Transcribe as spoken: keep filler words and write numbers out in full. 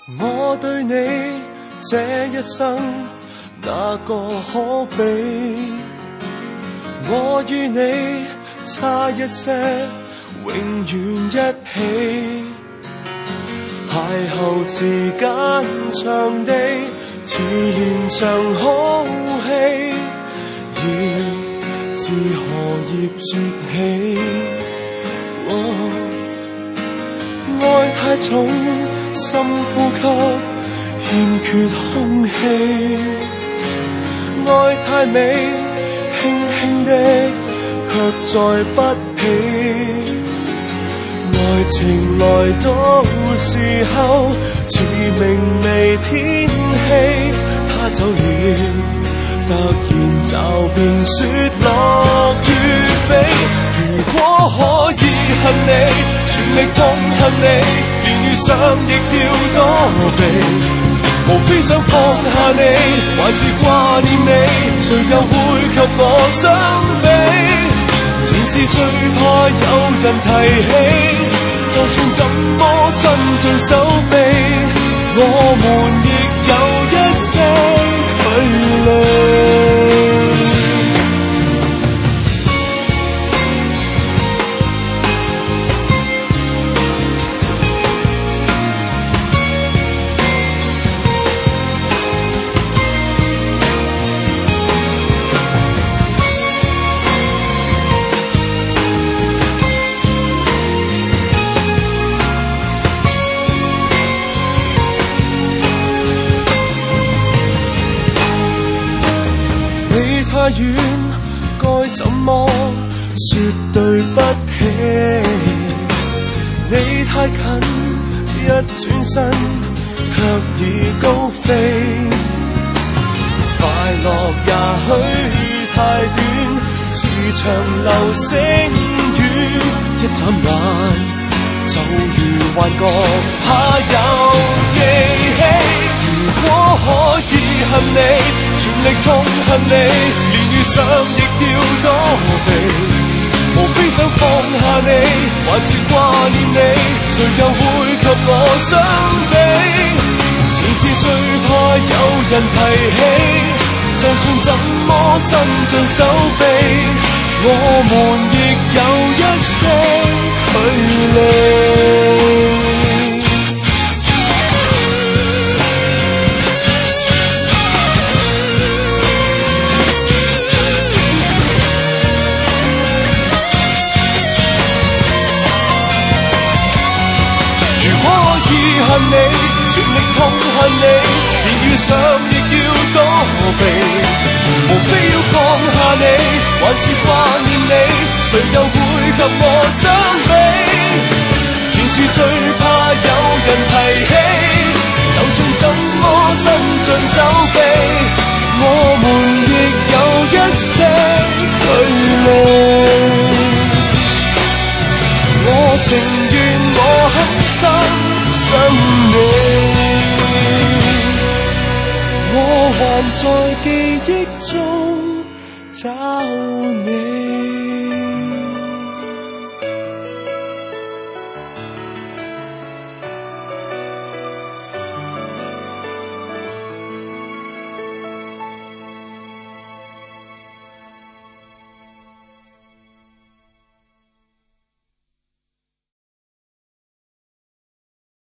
我對你這一生哪個可比？我與你差一些，永遠一起。邂逅時間長地，似連場好戲，要自何葉說起？哦，愛太重，深呼吸，欠缺空氣。愛太美，輕輕的，卻載不起。愛情來到時候，似明媚天氣，他走了，突然驟變雪落雨飛。如果可以恨你，全力痛恨你，連遇上亦要躲避。無非想放下你，還是掛念你，誰又會及我相比？前事最怕有人提起，就算怎麼伸盡手臂，我們亦有一些距離。太遠，該怎麼說對不起？你太近，一轉身卻已高飛。快樂也許太短，似長流星雨，一眨眼就如幻覺，怕有記起。如果可以恨你，全力痛恨你，連遇上亦要躲避。無非想放下你，還是掛念你，誰又會及我相比？前事最怕有人提起，就算怎麼伸盡手臂，我們亦有一些距離。恨你，全力痛恨你，連遇上亦要躲避。無非要放下你，還是掛念你，誰又會及我相比？前事最怕有人提起，就算怎麼伸盡手臂，我們亦有一些距離。我情願我狠心想你，我還在記憶中找你。